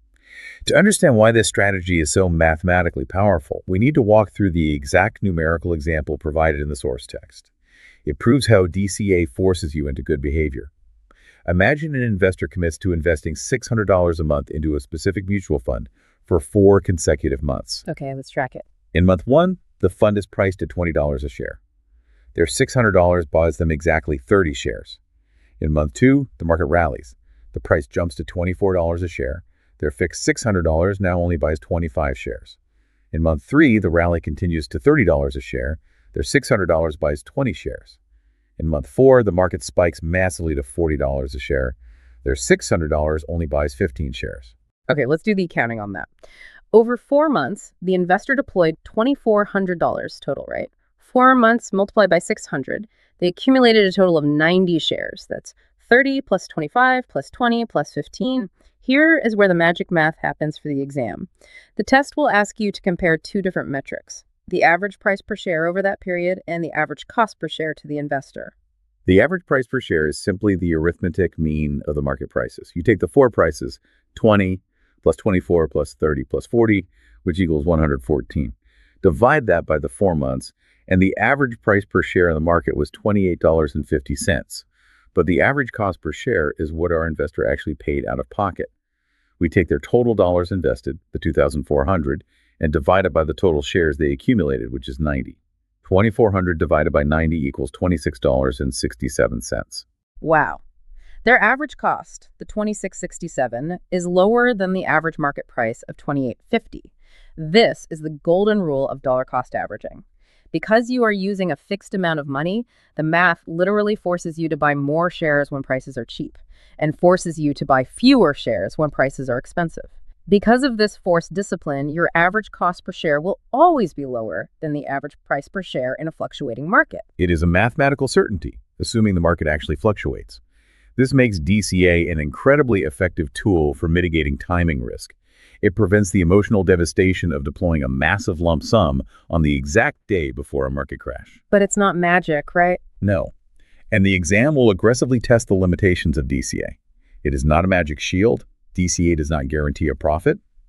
To understand why this strategy is so mathematically powerful, we need to walk through the exact numerical example provided in the source text. It proves how D C A forces you into good behavior. Imagine an investor commits to investing six hundred dollars a month into a specific mutual fund for four consecutive months. Okay, let's track it. In month one, the fund is priced at twenty dollars a share. Their six hundred dollars buys them exactly thirty shares. In month two, the market rallies. The price jumps to twenty-four dollars a share. Their fixed six hundred dollars now only buys twenty-five shares. In month three, the rally continues to thirty dollars a share. Their six hundred dollars buys twenty shares. In month four, the market spikes massively to forty dollars a share. Their six hundred dollars only buys fifteen shares. Okay, let's do the accounting on that. Over four months, the investor deployed two thousand four hundred dollars total, right? Four months multiplied by six hundred, they accumulated a total of ninety shares. That's thirty plus twenty-five plus twenty plus fifteen. Here is where the magic math happens for the exam. The test will ask you to compare two different metrics: the average price per share over that period and the average cost per share to the investor. The average price per share is simply the arithmetic mean of the market prices. You take the four prices, twenty plus twenty-four plus thirty plus forty, which equals one hundred fourteen. Divide that by the four months, and the average price per share in the market was twenty-eight dollars and fifty cents. But the average cost per share is what our investor actually paid out of pocket. We take their total dollars invested, the two thousand four hundred, and divide it by the total shares they accumulated, which is ninety. twenty-four hundred divided by ninety equals twenty-six dollars and sixty-seven cents. Wow. Their average cost, the twenty-six dollars and sixty-seven cents, is lower than the average market price of twenty-eight dollars and fifty cents. This is the golden rule of dollar cost averaging. Because you are using a fixed amount of money, the math literally forces you to buy more shares when prices are cheap, and forces you to buy fewer shares when prices are expensive. Because of this forced discipline, your average cost per share will always be lower than the average price per share in a fluctuating market. It is a mathematical certainty, assuming the market actually fluctuates. This makes D C A an incredibly effective tool for mitigating timing risk. It prevents the emotional devastation of deploying a massive lump sum on the exact day before a market crash. But it's not magic, right? No. And the exam will aggressively test the limitations of D C A. It is not a magic shield. D C A does not guarantee a profit.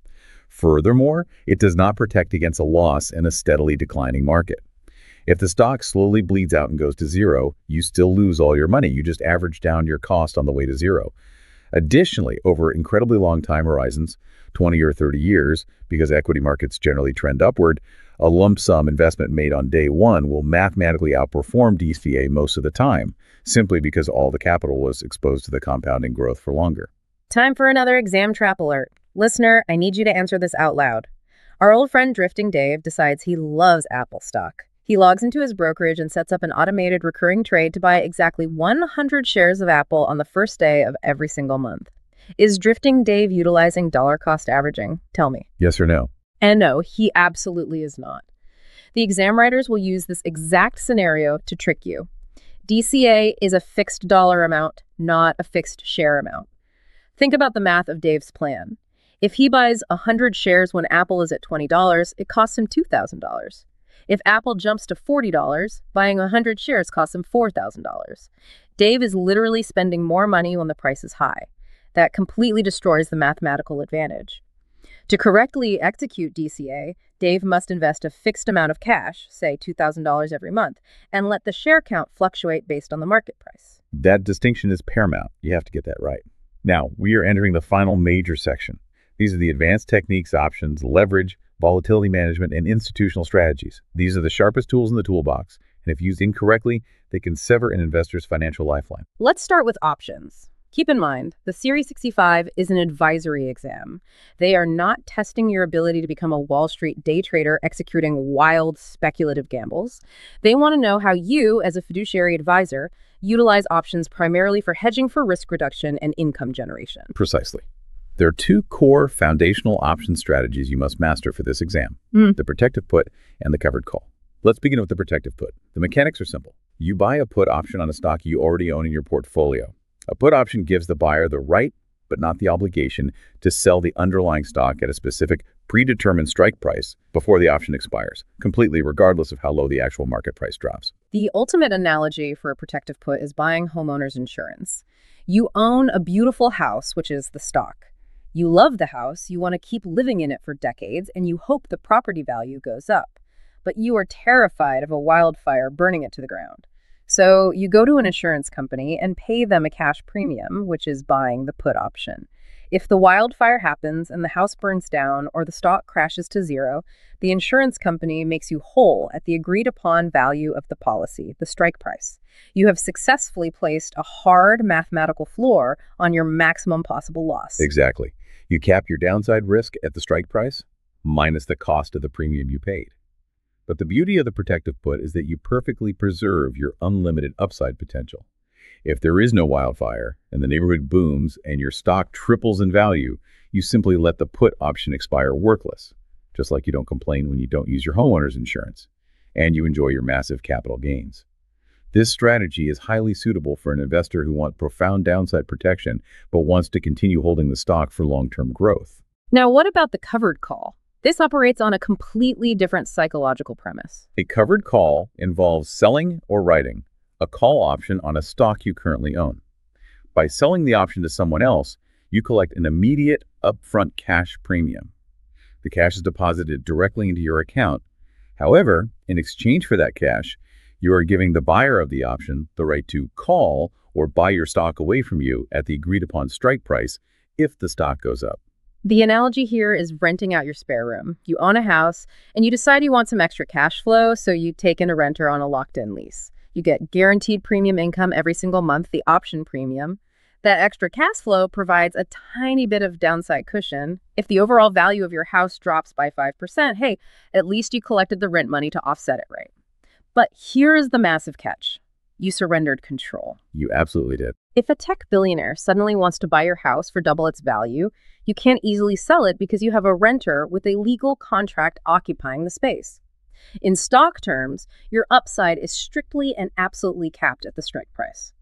Furthermore, it does not protect against a loss in a steadily declining market. If the stock slowly bleeds out and goes to zero, you still lose all your money. You just average down your cost on the way to zero. Additionally, over incredibly long time horizons, twenty or thirty years, because equity markets generally trend upward, a lump sum investment made on day one will mathematically outperform D C A most of the time, simply because all the capital was exposed to the compounding growth for longer. Time for another exam trap alert. Listener, I need you to answer this out loud. Our old friend Drifting Dave decides he loves Apple stock. He logs into his brokerage and sets up an automated recurring trade to buy exactly one hundred shares of Apple on the first day of every single month. Is Drifting Dave utilizing dollar cost averaging? Tell me. Yes or no? And no, he absolutely is not. The exam writers will use this exact scenario to trick you. D C A is a fixed dollar amount, not a fixed share amount. Think about the math of Dave's plan. If he buys one hundred shares when Apple is at twenty dollars, it costs him two thousand dollars. If Apple jumps to forty dollars, buying one hundred shares costs him four thousand dollars. Dave is literally spending more money when the price is high. That completely destroys the mathematical advantage. To correctly execute D C A, Dave must invest a fixed amount of cash, say two thousand dollars every month, and let the share count fluctuate based on the market price. That distinction is paramount. You have to get that right. Now, we are entering the final major section. These are the advanced techniques, options, leverage, volatility management, and institutional strategies. These are the sharpest tools in the toolbox, and if used incorrectly, they can sever an investor's financial lifeline. Let's start with options. Keep in mind, the Series sixty-five is an advisory exam. They are not testing your ability to become a Wall Street day trader executing wild speculative gambles. They want to know how you, as a fiduciary advisor, utilize options primarily for hedging for risk reduction and income generation. Precisely. There are two core foundational option strategies you must master for this exam, Mm. the protective put and the covered call. Let's begin with the protective put. The mechanics are simple. You buy a put option on a stock you already own in your portfolio. A put option gives the buyer the right, but not the obligation, to sell the underlying stock at a specific predetermined strike price before the option expires, completely regardless of how low the actual market price drops. The ultimate analogy for a protective put is buying homeowners insurance. You own a beautiful house, which is the stock. You love the house, you want to keep living in it for decades, and you hope the property value goes up. But you are terrified of a wildfire burning it to the ground. So you go to an insurance company and pay them a cash premium, which is buying the put option. If the wildfire happens and the house burns down or the stock crashes to zero, the insurance company makes you whole at the agreed upon value of the policy, the strike price. You have successfully placed a hard mathematical floor on your maximum possible loss. Exactly. You cap your downside risk at the strike price minus the cost of the premium you paid. But the beauty of the protective put is that you perfectly preserve your unlimited upside potential. If there is no wildfire and the neighborhood booms and your stock triples in value, you simply let the put option expire worthless, just like you don't complain when you don't use your homeowner's insurance, and you enjoy your massive capital gains. This strategy is highly suitable for an investor who wants profound downside protection but wants to continue holding the stock for long-term growth. Now, what about the covered call? This operates on a completely different psychological premise. A covered call involves selling or writing a call option on a stock you currently own. By selling the option to someone else, you collect an immediate upfront cash premium. The cash is deposited directly into your account. However, in exchange for that cash, you are giving the buyer of the option the right to call or buy your stock away from you at the agreed upon strike price if the stock goes up. The analogy here is renting out your spare room. You own a house and you decide you want some extra cash flow, so you take in a renter on a locked-in lease. You get guaranteed premium income every single month, the option premium. That extra cash flow provides a tiny bit of downside cushion. If the overall value of your house drops by five percent, hey, at least you collected the rent money to offset it, right? But here's the massive catch. You surrendered control. You absolutely did. If a tech billionaire suddenly wants to buy your house for double its value, you can't easily sell it because you have a renter with a legal contract occupying the space. In stock terms, your upside is strictly and absolutely capped at the strike price.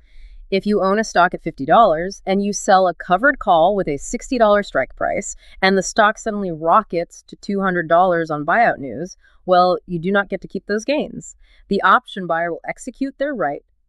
If you own a stock at fifty dollars and you sell a covered call with a sixty dollars strike price and the stock suddenly rockets to two hundred dollars on buyout news, well, you do not get to keep those gains. The option buyer will execute their right,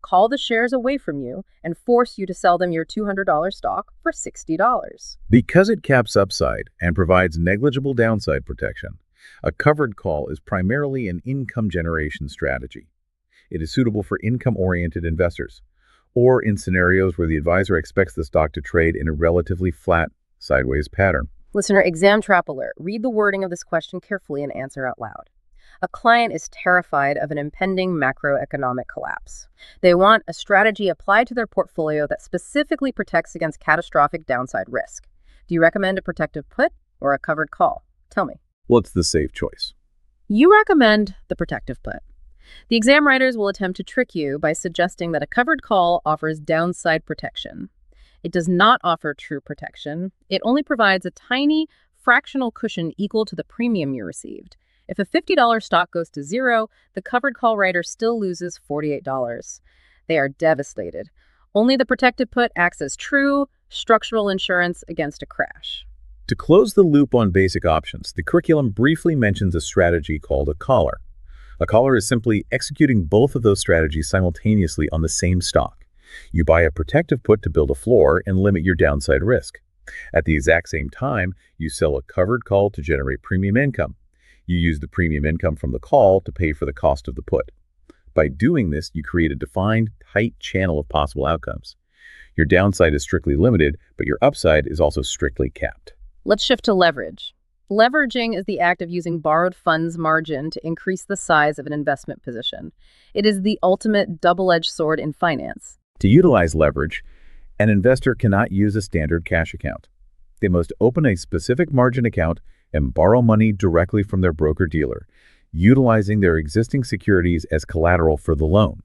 call the shares away from you, and force you to sell them your two hundred dollars stock for sixty dollars. Because it caps upside and provides negligible downside protection, a covered call is primarily an income generation strategy. It is suitable for income-oriented investors, or in scenarios where the advisor expects the stock to trade in a relatively flat, sideways pattern. Listener, exam trap alert. Read the wording of this question carefully and answer out loud. A client is terrified of an impending macroeconomic collapse. They want a strategy applied to their portfolio that specifically protects against catastrophic downside risk. Do you recommend a protective put or a covered call? Tell me. What's the safe choice? You recommend the protective put. The exam writers will attempt to trick you by suggesting that a covered call offers downside protection. It does not offer true protection. It only provides a tiny fractional cushion equal to the premium you received. If a fifty dollars stock goes to zero, the covered call writer still loses forty-eight dollars. They are devastated. Only the protected put acts as true structural insurance against a crash. To close the loop on basic options, the curriculum briefly mentions a strategy called a collar. A collar is simply executing both of those strategies simultaneously on the same stock. You buy a protective put to build a floor and limit your downside risk. At the exact same time, you sell a covered call to generate premium income. You use the premium income from the call to pay for the cost of the put. By doing this, you create a defined, tight channel of possible outcomes. Your downside is strictly limited, but your upside is also strictly capped. Let's shift to leverage. Leveraging is the act of using borrowed funds margin to increase the size of an investment position. It is the ultimate double-edged sword in finance. To utilize leverage, an investor cannot use a standard cash account. They must open a specific margin account and borrow money directly from their broker-dealer, utilizing their existing securities as collateral for the loan.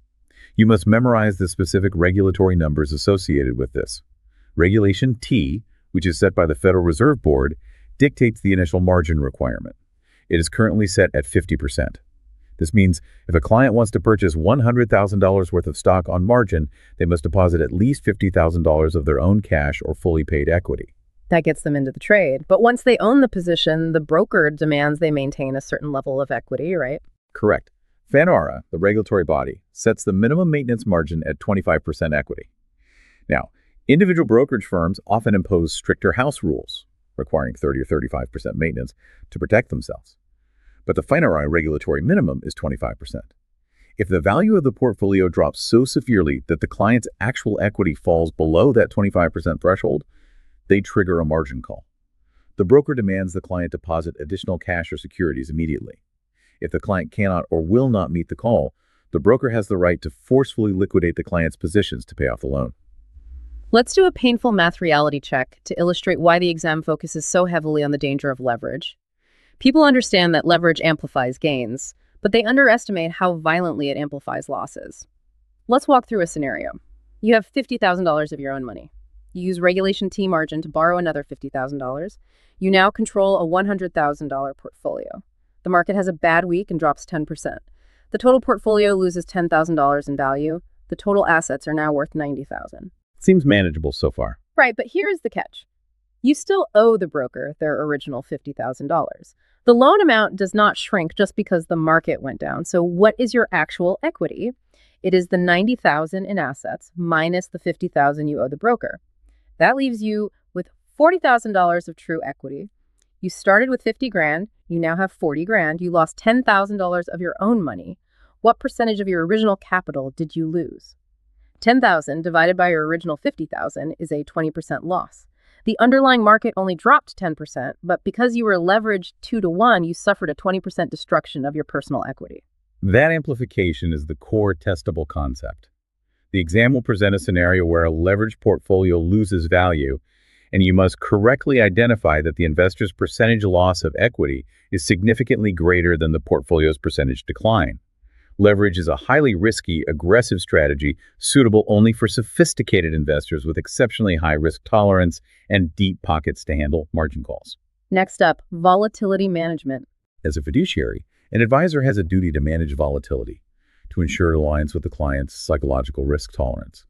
You must memorize the specific regulatory numbers associated with this. Regulation T, which is set by the Federal Reserve Board, dictates the initial margin requirement. It is currently set at fifty percent. This means if a client wants to purchase one hundred thousand dollars worth of stock on margin, they must deposit at least fifty thousand dollars of their own cash or fully paid equity. That gets them into the trade. But once they own the position, the broker demands they maintain a certain level of equity, right? Correct. FINRA, the regulatory body, sets the minimum maintenance margin at twenty-five percent equity. Now, individual brokerage firms often impose stricter house rules, requiring thirty or thirty-five percent maintenance to protect themselves. But the FINRA regulatory minimum is twenty-five percent. If the value of the portfolio drops so severely that the client's actual equity falls below that twenty-five percent threshold, they trigger a margin call. The broker demands the client deposit additional cash or securities immediately. If the client cannot or will not meet the call, the broker has the right to forcefully liquidate the client's positions to pay off the loan. Let's do a painful math reality check to illustrate why the exam focuses so heavily on the danger of leverage. People understand that leverage amplifies gains, but they underestimate how violently it amplifies losses. Let's walk through a scenario. You have fifty thousand dollars of your own money. You use Regulation T margin to borrow another fifty thousand dollars. You now control a one hundred thousand dollars portfolio. The market has a bad week and drops ten percent. The total portfolio loses ten thousand dollars in value. The total assets are now worth ninety thousand dollars. Seems manageable so far. Right, but here's the catch. You still owe the broker their original fifty thousand dollars. The loan amount does not shrink just because the market went down. So what is your actual equity? It is the ninety thousand dollars in assets minus the fifty thousand dollars you owe the broker. That leaves you with forty thousand dollars of true equity. You started with fifty grand. You now have forty grand. You lost ten thousand dollars of your own money. What percentage of your original capital did you lose? ten thousand divided by your original fifty thousand is a twenty percent loss. The underlying market only dropped ten percent, but because you were leveraged two to one, you suffered a twenty percent destruction of your personal equity. That amplification is the core testable concept. The exam will present a scenario where a leveraged portfolio loses value, and you must correctly identify that the investor's percentage loss of equity is significantly greater than the portfolio's percentage decline. Leverage is a highly risky, aggressive strategy suitable only for sophisticated investors with exceptionally high risk tolerance and deep pockets to handle margin calls. Next up, volatility management. As a fiduciary, an advisor has a duty to manage volatility to ensure it aligns with the client's psychological risk tolerance.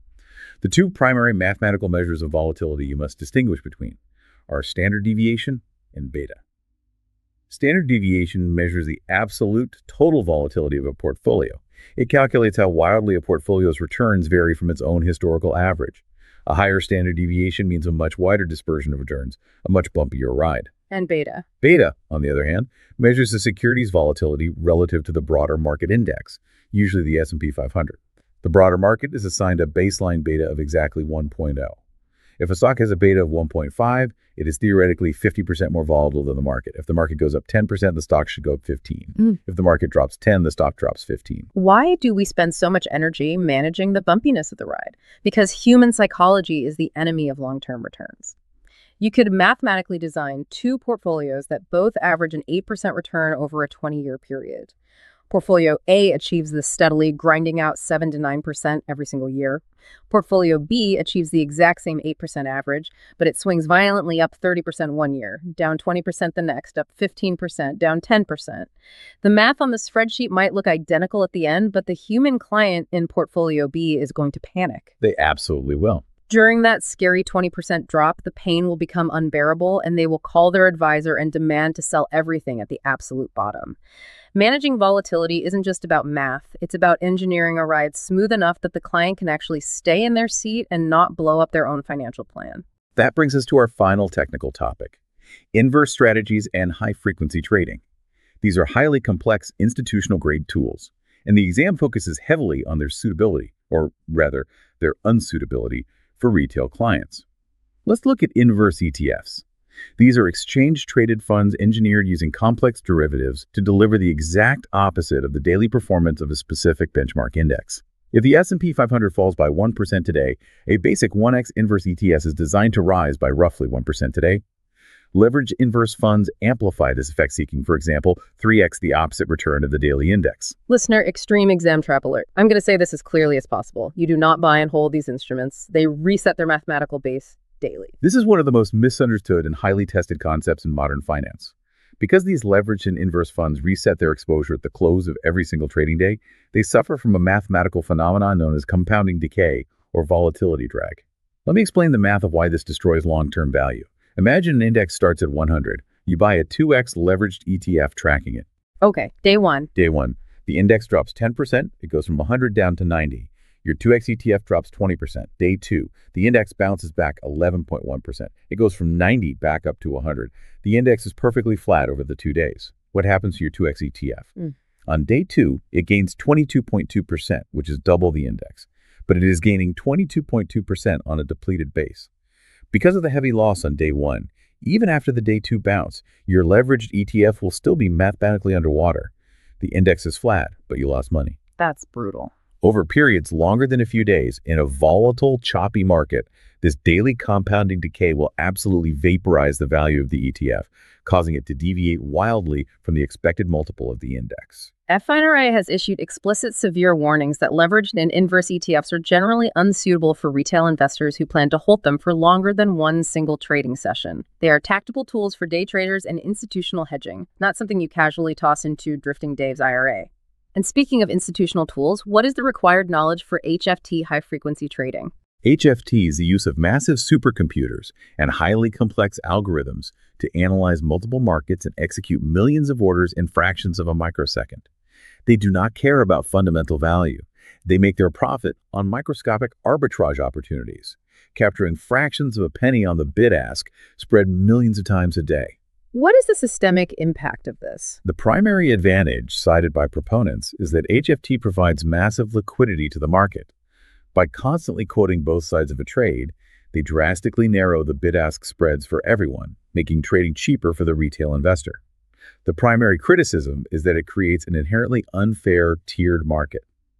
The two primary mathematical measures of volatility you must distinguish between are standard deviation and beta. Standard deviation measures the absolute total volatility of a portfolio. It calculates how wildly a portfolio's returns vary from its own historical average. A higher standard deviation means a much wider dispersion of returns, a much bumpier ride. And beta. Beta, on the other hand, measures the security's volatility relative to the broader market index, usually the S and P five hundred. The broader market is assigned a baseline beta of exactly one point oh. If a stock has a beta of one point five, it is theoretically fifty percent more volatile than the market. If the market goes up ten percent, the stock should go up fifteen. Mm. If the market drops ten, the stock drops fifteen. Why do we spend so much energy managing the bumpiness of the ride? Because human psychology is the enemy of long-term returns. You could mathematically design two portfolios that both average an eight percent return over a twenty-year period. Portfolio A achieves this steadily, grinding out seven to nine percent every single year. Portfolio B achieves the exact same eight percent average, but it swings violently up thirty percent one year, down twenty percent the next, up fifteen percent, down ten percent. The math on the spreadsheet might look identical at the end, but the human client in Portfolio B is going to panic. They absolutely will. During that scary twenty percent drop, the pain will become unbearable, and they will call their advisor and demand to sell everything at the absolute bottom. Managing volatility isn't just about math. It's about engineering a ride smooth enough that the client can actually stay in their seat and not blow up their own financial plan. That brings us to our final technical topic, inverse strategies and high-frequency trading. These are highly complex institutional-grade tools, and the exam focuses heavily on their suitability, or rather, their unsuitability, for retail clients. Let's look at inverse E T Fs. These are exchange-traded funds engineered using complex derivatives to deliver the exact opposite of the daily performance of a specific benchmark index. If the S and P five hundred falls by one percent today, a basic one X inverse E T F is designed to rise by roughly one percent today. Leveraged inverse funds amplify this effect, seeking, for example, three X the opposite return of the daily index. Listener, extreme exam trap alert. I'm going to say this as clearly as possible. You do not buy and hold these instruments. They reset their mathematical base daily. This is one of the most misunderstood and highly tested concepts in modern finance. Because these leveraged and inverse funds reset their exposure at the close of every single trading day, they suffer from a mathematical phenomenon known as compounding decay or volatility drag. Let me explain the math of why this destroys long-term value. Imagine an index starts at one hundred. You buy a two X leveraged E T F tracking it. Okay, day one. Day one. The index drops ten percent. It goes from one hundred down to ninety. Your two X E T F drops twenty percent. Day two. The index bounces back eleven point one percent. It goes from ninety back up to one hundred. The index is perfectly flat over the two days. What happens to your two X E T F? Mm. On day two, it gains twenty-two point two percent, which is double the index. But it is gaining twenty-two point two percent on a depleted base. Because of the heavy loss on day one, even after the day two bounce, your leveraged E T F will still be mathematically underwater. The index is flat, but you lost money. That's brutal. Over periods longer than a few days, in a volatile, choppy market, this daily compounding decay will absolutely vaporize the value of the E T F, causing it to deviate wildly from the expected multiple of the index. FINRA has issued explicit severe warnings that leveraged and inverse E T Fs are generally unsuitable for retail investors who plan to hold them for longer than one single trading session. They are tactical tools for day traders and institutional hedging, not something you casually toss into Drifting Dave's I R A. And speaking of institutional tools, what is the required knowledge for H F T high-frequency trading? H F T is the use of massive supercomputers and highly complex algorithms to analyze multiple markets and execute millions of orders in fractions of a microsecond. They do not care about fundamental value. They make their profit on microscopic arbitrage opportunities, capturing fractions of a penny on the bid-ask spread millions of times a day. What is the systemic impact of this? The primary advantage cited by proponents is that H F T provides massive liquidity to the market. By constantly quoting both sides of a trade, they drastically narrow the bid-ask spreads for everyone, making trading cheaper for the retail investor. The primary criticism is that it creates an inherently unfair tiered market.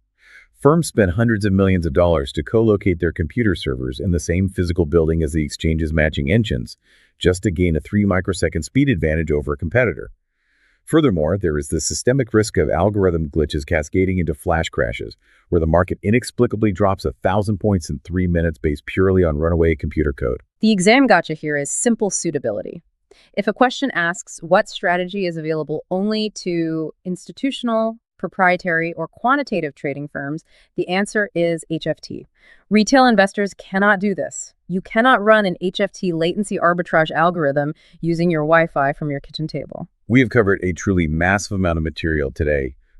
Firms spend hundreds of millions of dollars to co-locate their computer servers in the same physical building as the exchange's matching engines, just to gain a three microsecond speed advantage over a competitor. Furthermore, there is the systemic risk of algorithm glitches cascading into flash crashes, where the market inexplicably drops a thousand points in three minutes based purely on runaway computer code. The exam gotcha here is simple suitability. If a question asks what strategy is available only to institutional, proprietary, or quantitative trading firms, the answer is H F T. Retail investors cannot do this. You cannot run an H F T latency arbitrage algorithm using your Wi-Fi from your kitchen table. We have covered a truly massive amount of material today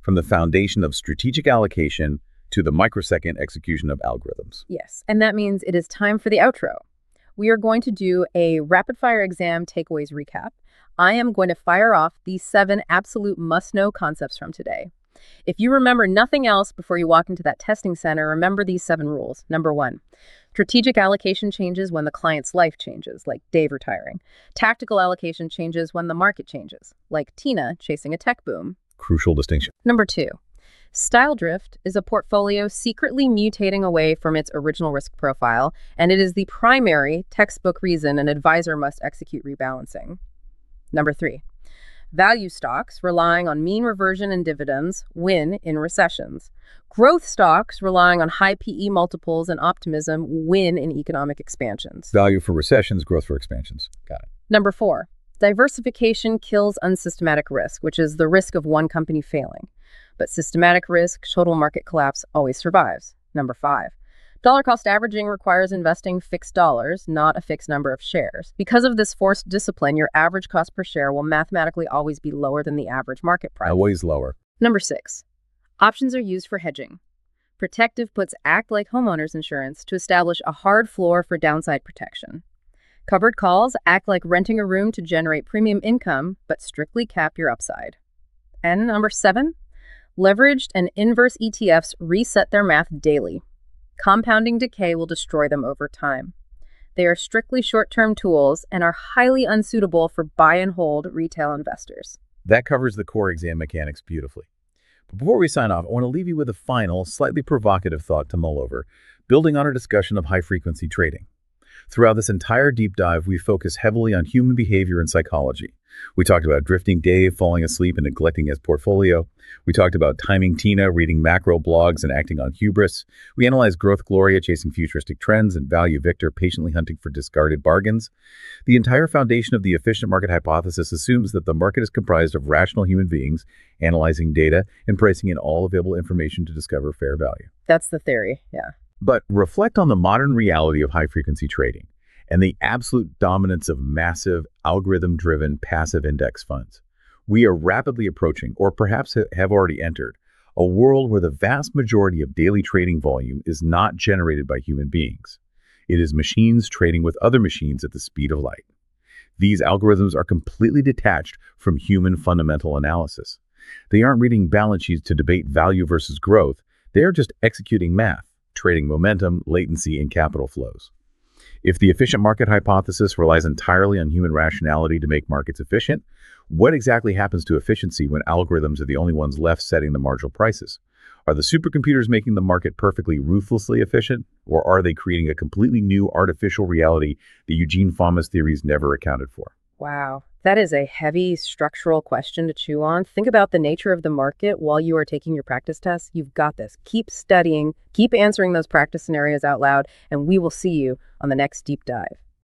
from the foundation of strategic allocation to the microsecond execution of algorithms. Yes, and that means it is time for the outro. We are going to do a rapid-fire exam takeaways recap. I am going to fire off these seven absolute must-know concepts from today. If you remember nothing else before you walk into that testing center, remember these seven rules. Number one, strategic allocation changes when the client's life changes, like Dave retiring. Tactical allocation changes when the market changes, like Tina chasing a tech boom. Crucial distinction. Number two, style drift is a portfolio secretly mutating away from its original risk profile, and it is the primary textbook reason an advisor must execute rebalancing. Number three, value stocks relying on mean reversion and dividends win in recessions. Growth stocks relying on high P E multiples and optimism win in economic expansions. Value for recessions, growth for expansions. Got it. Number four, diversification kills unsystematic risk, which is the risk of one company failing. But systematic risk, total market collapse, always survives. Number five, dollar cost averaging requires investing fixed dollars, not a fixed number of shares. Because of this forced discipline, your average cost per share will mathematically always be lower than the average market price. Always lower. Number six, options are used for hedging. Protective puts act like homeowners insurance to establish a hard floor for downside protection. Covered calls act like renting a room to generate premium income, but strictly cap your upside. And number seven, leveraged and inverse E T Fs reset their math daily. Compounding decay will destroy them over time. They are strictly short-term tools and are highly unsuitable for buy-and-hold retail investors. That covers the core exam mechanics beautifully. But before we sign off, I want to leave you with a final, slightly provocative thought to mull over, building on our discussion of high-frequency trading. Throughout this entire deep dive, we focus heavily on human behavior and psychology. We talked about drifting Dave, falling asleep and neglecting his portfolio. We talked about timing Tina, reading macro blogs and acting on hubris. We analyzed growth Gloria, chasing futuristic trends, and value Victor, patiently hunting for discarded bargains. The entire foundation of the efficient market hypothesis assumes that the market is comprised of rational human beings, analyzing data and pricing in all available information to discover fair value. That's the theory, yeah. But reflect on the modern reality of high-frequency trading and the absolute dominance of massive, algorithm-driven passive index funds. We are rapidly approaching, or perhaps have already entered, a world where the vast majority of daily trading volume is not generated by human beings. It is machines trading with other machines at the speed of light. These algorithms are completely detached from human fundamental analysis. They aren't reading balance sheets to debate value versus growth. They are just executing math, trading momentum, latency, and capital flows. If the efficient market hypothesis relies entirely on human rationality to make markets efficient, what exactly happens to efficiency when algorithms are the only ones left setting the marginal prices? Are the supercomputers making the market perfectly ruthlessly efficient, or are they creating a completely new artificial reality that Eugene Fama's theories never accounted for? Wow, that is a heavy structural question to chew on. Think about the nature of the market while you are taking your practice tests. You've got this. Keep studying, keep answering those practice scenarios out loud, and we will see you on the next deep dive.